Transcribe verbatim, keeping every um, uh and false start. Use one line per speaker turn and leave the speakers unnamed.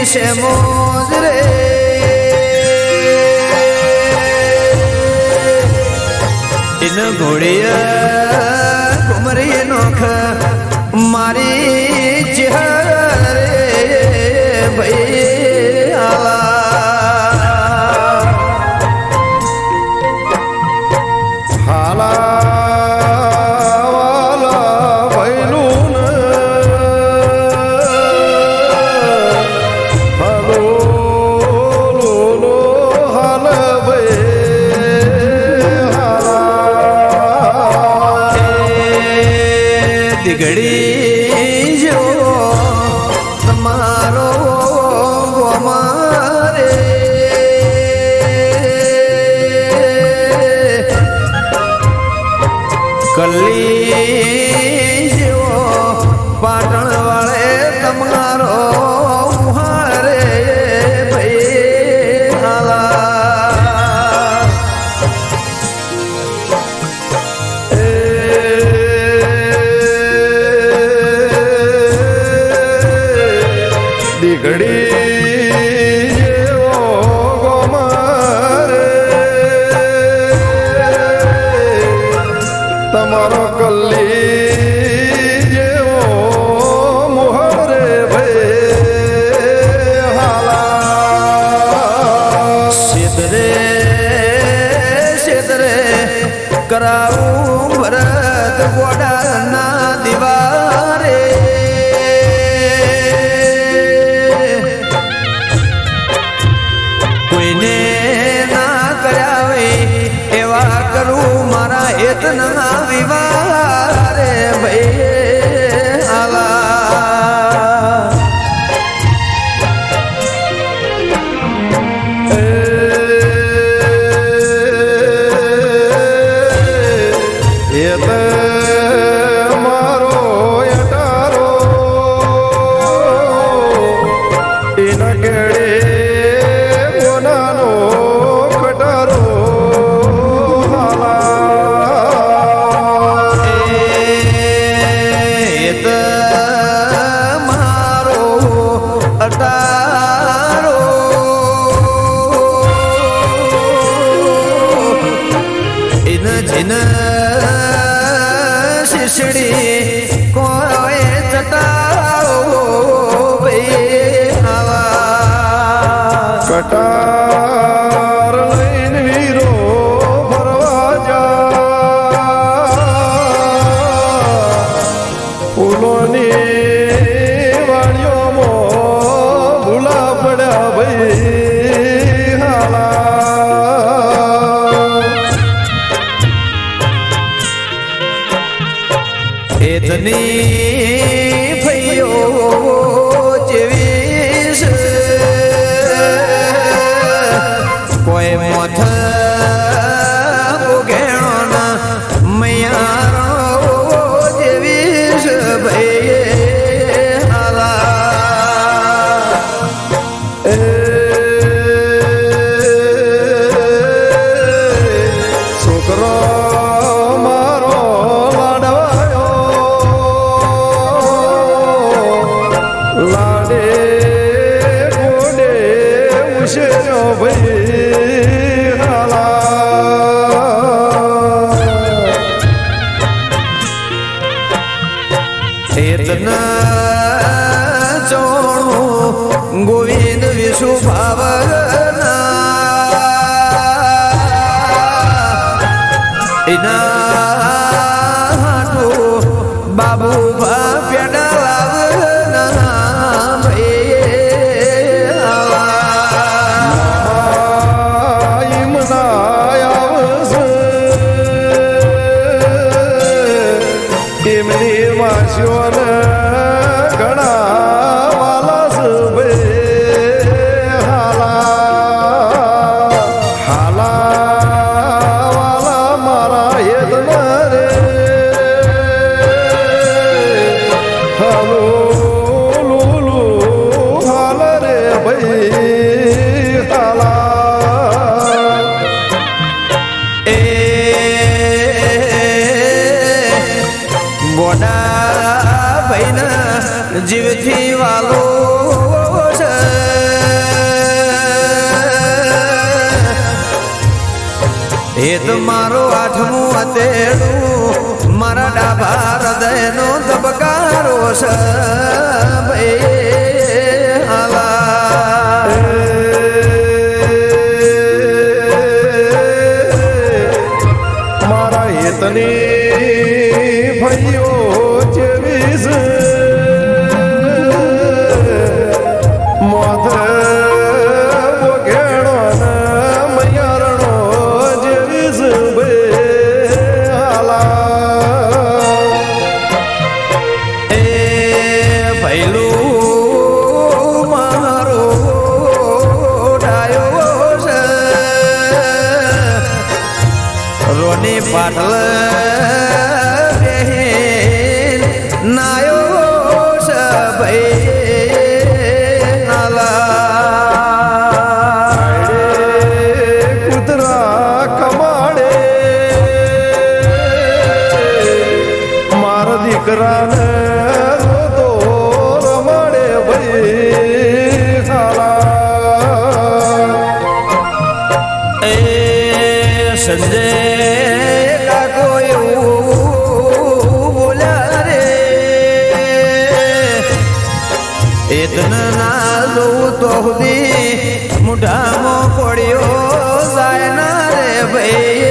છે મોજ રે ઇન ઘોડિયા કુમરી નોખ મારી ચહેરે ભાઈ આલા
હાલા
ઘડી જો તમારો અમારે કલ્લી જેવો પાટણ વાળે તમારો મુહારે ભાઈ હાલા
ઘડી જેવો ગોમારે તમારો કલ્લી જેવો મોહરે ભાઈ હાલા
શેતરે શેતરે કરાવું ભરત ગોડાના દિવારે કરું મારા હેતના વિવાહ રે ભાઈ આલા
એ મારો યટારો એના કેડે બોનાનો ખટારો
શીશડી કોઈ ચટાવો ભાઈ આવા
કટાર લઈને વીરો ફરવા જા ફૂલોની વાડીઓમાં ભૂલા પડ્યા ભાઈ હાલા
એતની ફૈયો જેવી છે કોઈ મોથ ઉઘેણોના મૈયારો જેવી છે ભાઈ હાલા
એ છોકરો લાડે ગોડે ઉછેર્યો ભાઈ હાલા
ચેતના ચોણું ગોવિંદ વિશુ ભાવના એના હાટું બાબુ પેડા
ઘણા વાલા સુબે હાલા હાલા વાલા મારા હેતના રે હાલો લુલુ હાલ રે ભાઈ હાલા
એ ગોડા ભાઈના જીવથી વાલો છે એ તો મારો આઠમું અતેડું મારા ડાભા હૃદયનો ધબકારો છે ભાઈ હાલા
મારા હેતની ભાઈઓ જેવી છે મોત વગેણો ને મૈયારણો જેવી છે ભાઈ હાલા
એ ભૈલું મારો ડાયો છે રોની પાટલ બેન નાયો છે ભાઈ નાલા
કૂતરા કમાડે મારા દીકરાને રોતો રમાડે ભાઈ હાલા
એ સંજય કાકો એવું બોલ્યા રે એતના ના જોઉં તો સુધી મુઢામાં પડ્યો જાય ના રે ભાઈ